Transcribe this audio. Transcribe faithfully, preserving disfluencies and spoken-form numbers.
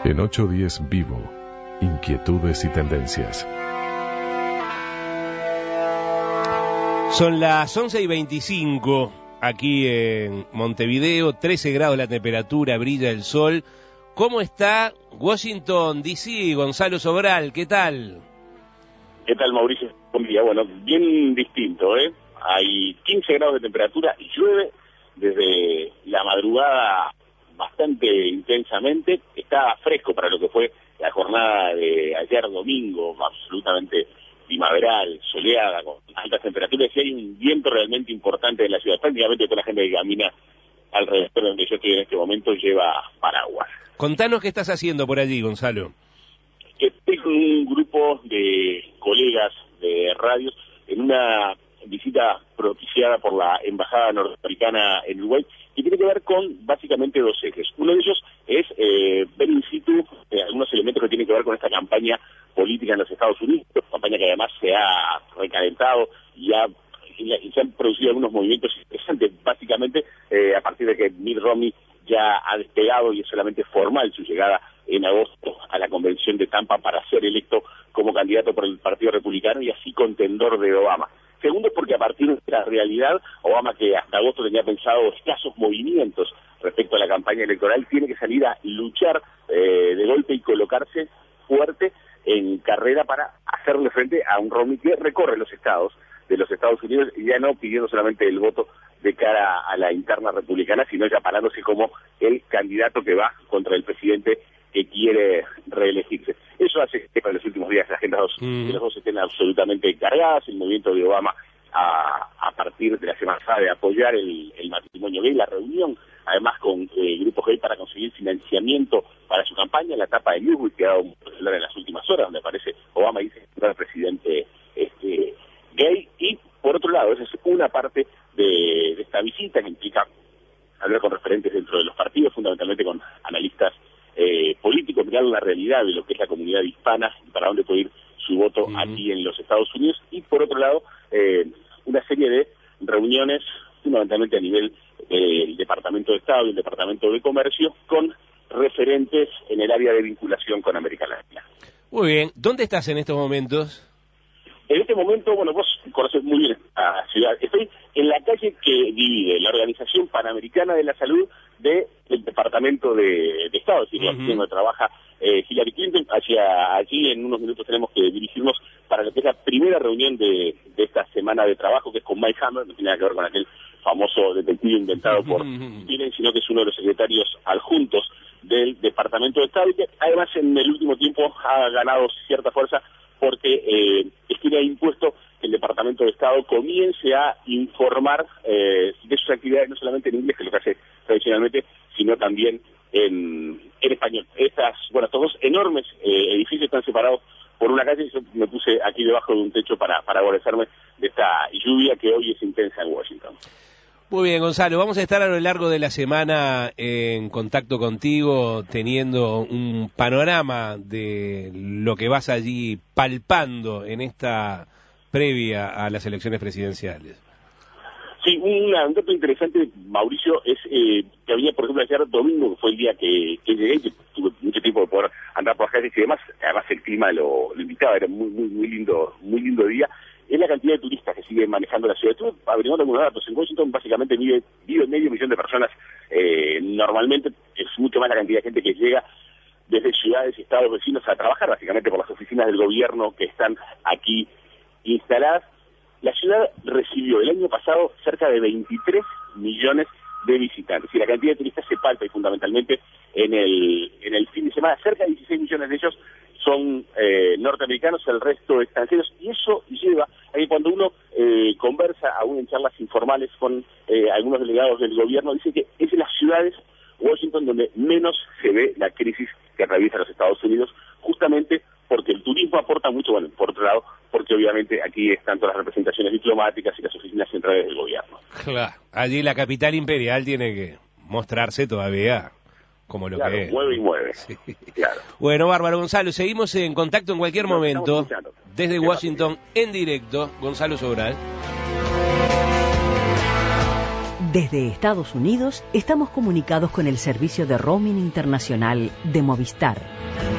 En ocho diez Vivo, inquietudes y tendencias. Son las once y veinticinco aquí en Montevideo, trece grados la temperatura, brilla el sol. ¿Cómo está Washington, D C? Gonzalo Sobral, ¿qué tal? ¿Qué tal, Mauricio? Buen día. Bueno, bien distinto, ¿eh? Hay quince grados de temperatura y llueve desde la madrugada bastante intensamente. Está fresco para lo que fue la jornada de ayer domingo, absolutamente primaveral, soleada, con altas temperaturas, y hay un viento realmente importante en la ciudad. Prácticamente toda la gente que camina alrededor de donde yo estoy en este momento lleva paraguas. Contanos qué estás haciendo por allí, Gonzalo. Estoy con un grupo de colegas de radios en una visita propiciada por la Embajada Norteamericana en Uruguay, que tiene que ver con básicamente dos ejes. Uno de ellos es eh, ver in situ eh, algunos elementos que tienen que ver con esta campaña política en los Estados Unidos, campaña que además se ha recalentado y, ha, y, y se han producido algunos movimientos interesantes, básicamente eh, a partir de que Mitt Romney ya ha despegado y es solamente formal su llegada en agosto a la convención de Tampa para ser electo como candidato por el Partido Republicano y así contendor de Obama. Segundo, porque a partir de la realidad, Obama, que hasta agosto tenía pensado escasos movimientos respecto a la campaña electoral, tiene que salir a luchar eh, de golpe y colocarse fuerte en carrera para hacerle frente a un Romney que recorre los estados de los Estados Unidos, y ya no pidiendo solamente el voto de cara a la interna republicana, sino ya parándose como el candidato que va contra el presidente que quiere reelegirse. Eso hace que en los últimos días las agendas mm. de los dos estén absolutamente cargadas. El movimiento de Obama a, a partir de la semana pasada de apoyar el, el matrimonio gay, la reunión además con eh, grupos gay para conseguir financiamiento para su campaña, en la etapa de Newsweek que ha dado un popular en las últimas horas, donde aparece Obama y dice que el presidente este, gay. Y por otro lado, esa es una parte de, de esta visita que implica hablar con referentes dentro de los partidos, fundamentalmente con analistas Eh, político, mirar la realidad de lo que es la comunidad hispana y para dónde puede ir su voto uh-huh. aquí en los Estados Unidos, y por otro lado eh, una serie de reuniones fundamentalmente a nivel del eh, Departamento de Estado y el Departamento de Comercio con referentes en el área de vinculación con América Latina. Muy bien, ¿dónde estás en estos momentos? En este momento, bueno, vos conocés muy bien esta ciudad. Estoy en la calle que divide la Organización Panamericana de la Salud del Departamento de, de Estado, es decir, uh-huh. donde trabaja eh, Hillary Clinton. Hacia allí en unos minutos tenemos que dirigirnos para lo que es la primera reunión de, de esta semana de trabajo, que es con Mike Hammer, no tiene nada que ver con aquel famoso detective inventado uh-huh. por Biden, sino que es uno de los secretarios adjuntos del Departamento de Estado, y que además en el último tiempo ha ganado cierta fuerza porque eh, es que le ha impuesto que el Departamento de Estado comience a informar eh, de sus actividades, no solamente en inglés, que es lo que hace tradicionalmente, sino también en, en español. Estas, bueno, estos dos enormes eh, edificios están separados por una calle, y yo me puse aquí debajo de un techo para, para guarecerme de esta lluvia que hoy es intensa en Washington. Muy bien, Gonzalo, vamos a estar a lo largo de la semana en contacto contigo, teniendo un panorama de lo que vas allí palpando en esta previa a las elecciones presidenciales. Sí, una, un dato interesante, Mauricio, es eh, que había, por ejemplo, ayer domingo, que fue el día que, que llegué, que tuve mucho tiempo de poder andar por las calles y demás, además el clima lo, lo invitaba, era muy, muy, muy lindo, muy lindo día. Es la cantidad de turistas que siguen manejando la ciudad. Estuve averiguando algunos datos. En Washington básicamente vive, vive medio millón de personas. Eh, normalmente es mucho más la cantidad de gente que llega desde ciudades y estados vecinos a trabajar, básicamente por las oficinas del gobierno que están aquí instaladas. La ciudad recibió el año pasado cerca de veintitrés millones de visitantes. Y la cantidad de turistas se palpa, y fundamentalmente en el, en el fin de semana, cerca de dieciséis millones de ellos son eh, norteamericanos, el resto extranjeros, y eso lleva a que cuando uno eh, conversa, aún en charlas informales con eh, algunos delegados del gobierno, dice que es en las ciudades, Washington, donde menos se ve la crisis que atraviesa los Estados Unidos, justamente porque el turismo aporta mucho, bueno, por otro lado, porque obviamente aquí están todas las representaciones diplomáticas y las oficinas centrales del gobierno. Claro, allí la capital imperial tiene que mostrarse todavía como lo claro, que es. mueve y mueve. Sí. Claro. Bueno, bárbaro, Gonzalo, seguimos en contacto en cualquier Nos momento. Desde Washington, en directo, Gonzalo Sobral. Desde Estados Unidos estamos comunicados con el servicio de roaming internacional de Movistar.